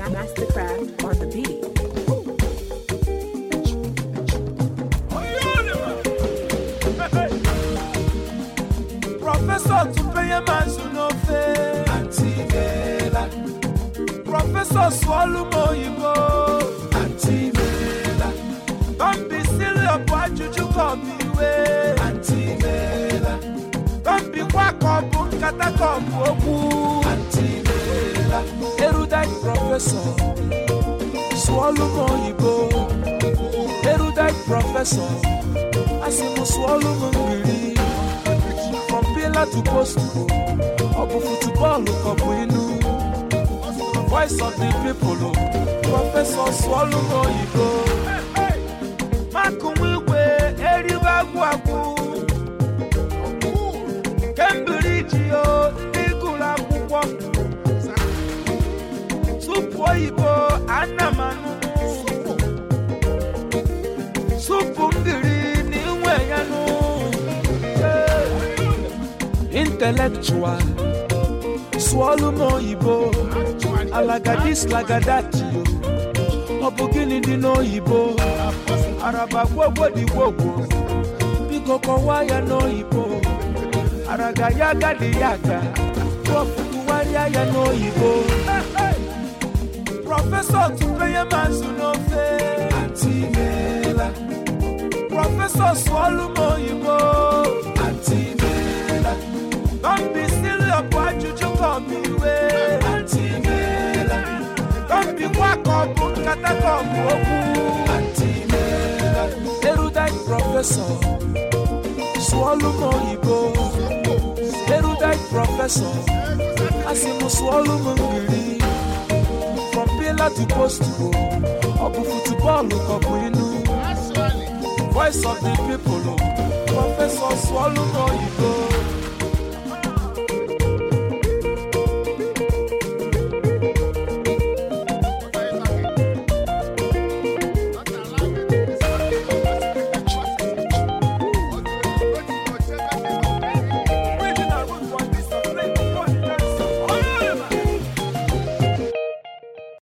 Mastercraft on the beat. Professor Tupeye Manzunofe Antivela. Professor Swallow Yibo Antivela. Don't be silly about you come away Antivela. Don't be quack up catacomb Antivela. Erudite professor Swallow Yibo. Erudite professor Asimu Swallow Mungiri. From pillar to post, Obu football, Obu inu. Voice of the people, Professor Swallow Yibo. Makumiwe, Eriba Guagu. Cambridge, Igula Bukwa. Supo Yibo, Anamanu. Supo Ngiri, Niwe Yanu. Intellectual Swallow Yibo Alagadis Lagadati Obugini Dino Yibo Araba Wogo di Wogo Biko Kowaya no Yibo Araga Yaga di Yaga Profutuwaria ya no Yibo Professor Tupeye Manzunofe Antivela. Professor Swallow Yibo Antivela. Don't be silly about you come away Antivela. Don't be quack up catacomb Antivela. Erudite professor Swallow Yibo. Erudite professor Asimu Swallow Mungiri. From pillar to post, Obu football, Obu inu. Voice of the people, Professor Swallow Yibo.